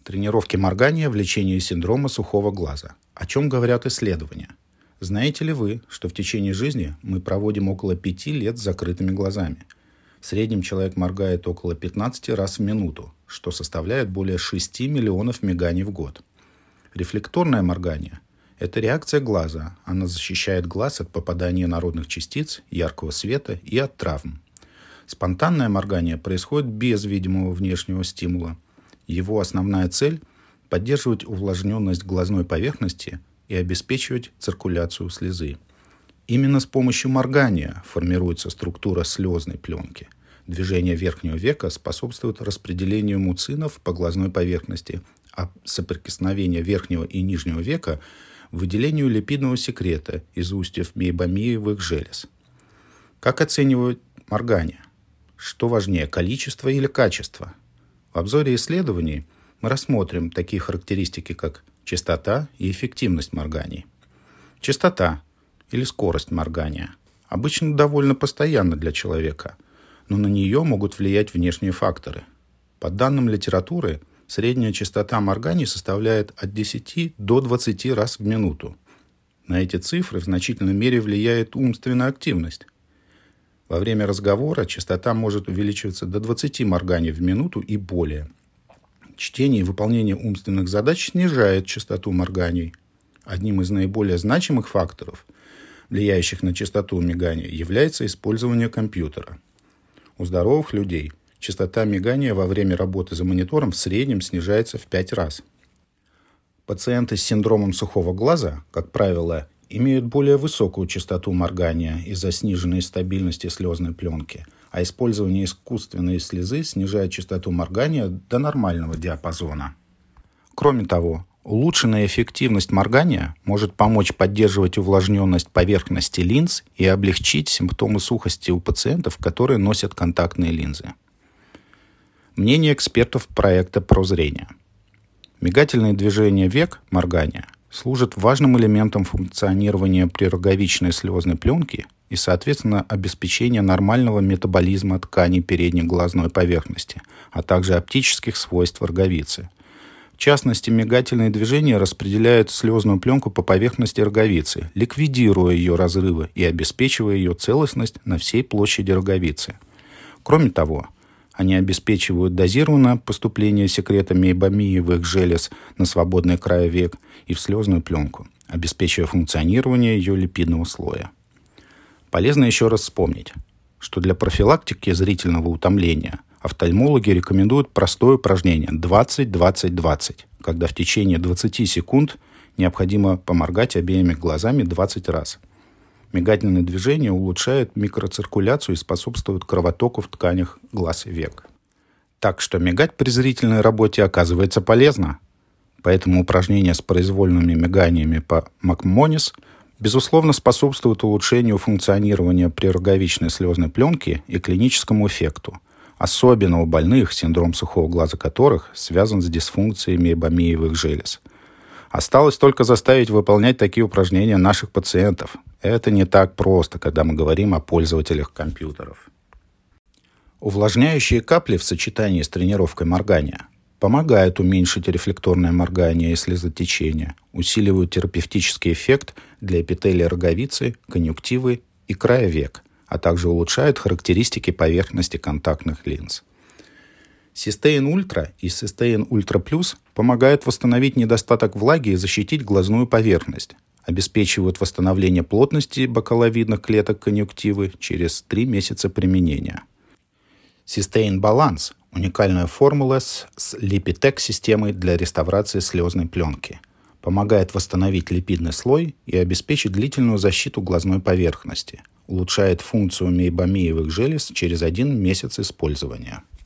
Тренировки моргания в лечении синдрома сухого глаза. О чем говорят исследования? Знаете ли вы, что в течение жизни мы проводим около 5 лет с закрытыми глазами? В среднем человек моргает около 15 раз в минуту, что составляет более 6 миллионов миганий в год. Рефлекторное моргание – это реакция глаза. Она защищает глаз от попадания народных частиц, яркого света и от травм. Спонтанное моргание происходит без видимого внешнего стимула. Его основная цель – поддерживать увлажненность глазной поверхности и обеспечивать циркуляцию слезы. Именно с помощью моргания формируется структура слезной пленки. Движение верхнего века способствует распределению муцинов по глазной поверхности, а соприкосновение верхнего и нижнего века – выделению липидного секрета из устьев мейбомиевых желез. Как оценивать моргание? Что важнее, количество или качество? В обзоре исследований мы рассмотрим такие характеристики, как частота и эффективность морганий. Частота или скорость моргания обычно довольно постоянна для человека, но на нее могут влиять внешние факторы. По данным литературы, средняя частота морганий составляет от 10 до 20 раз в минуту. На эти цифры в значительной мере влияет умственная активность. Во время разговора частота может увеличиваться до 20 морганий в минуту и более. Чтение и выполнение умственных задач снижает частоту морганий. Одним из наиболее значимых факторов, влияющих на частоту мигания, является использование компьютера. У здоровых людей частота мигания во время работы за монитором в среднем снижается в 5 раз. Пациенты с синдромом сухого глаза, как правило, имеют более высокую частоту моргания из-за сниженной стабильности слезной пленки, а использование искусственной слезы снижает частоту моргания до нормального диапазона. Кроме того, улучшенная эффективность моргания может помочь поддерживать увлажненность поверхности линз и облегчить симптомы сухости у пациентов, которые носят контактные линзы. Мнение экспертов проекта «Прозрение». Мигательные движения век моргания служат важным элементом функционирования прироговичной слезной пленки и, соответственно, обеспечения нормального метаболизма тканей передней глазной поверхности, а также оптических свойств роговицы. В частности, мигательные движения распределяют слезную пленку по поверхности роговицы, ликвидируя ее разрывы и обеспечивая ее целостность на всей площади роговицы. Кроме того, они обеспечивают дозированное поступление секрета мейбомиевых желез на свободный край век и в слезную пленку, обеспечивая функционирование ее липидного слоя. Полезно еще раз вспомнить, что для профилактики зрительного утомления офтальмологи рекомендуют простое упражнение 20-20-20, когда в течение 20 секунд необходимо поморгать обеими глазами 20 раз. Мигательные движения улучшают микроциркуляцию и способствуют кровотоку в тканях глаз и век. Так что мигать при зрительной работе оказывается полезно. Поэтому упражнения с произвольными миганиями по МакМонис безусловно способствуют улучшению функционирования прироговичной слезной пленки и клиническому эффекту, особенно у больных, синдром сухого глаза которых связан с дисфункцией мейбомиевых желез. Осталось только заставить выполнять такие упражнения наших пациентов. Это не так просто, когда мы говорим о пользователях компьютеров. Увлажняющие капли в сочетании с тренировкой моргания помогают уменьшить рефлекторное моргание и слезотечение, усиливают терапевтический эффект для эпителия роговицы, конъюнктивы и края век, а также улучшают характеристики поверхности контактных линз. Систеин Ультра и Систеин Ультра Плюс помогают восстановить недостаток влаги и защитить глазную поверхность, обеспечивают восстановление плотности бокаловидных клеток конъюнктивы через 3 месяца применения. Систеин Баланс – уникальная формула с липитек-системой для реставрации слезной пленки. Помогает восстановить липидный слой и обеспечить длительную защиту глазной поверхности. Улучшает функцию мейбомиевых желез через 1 месяц использования.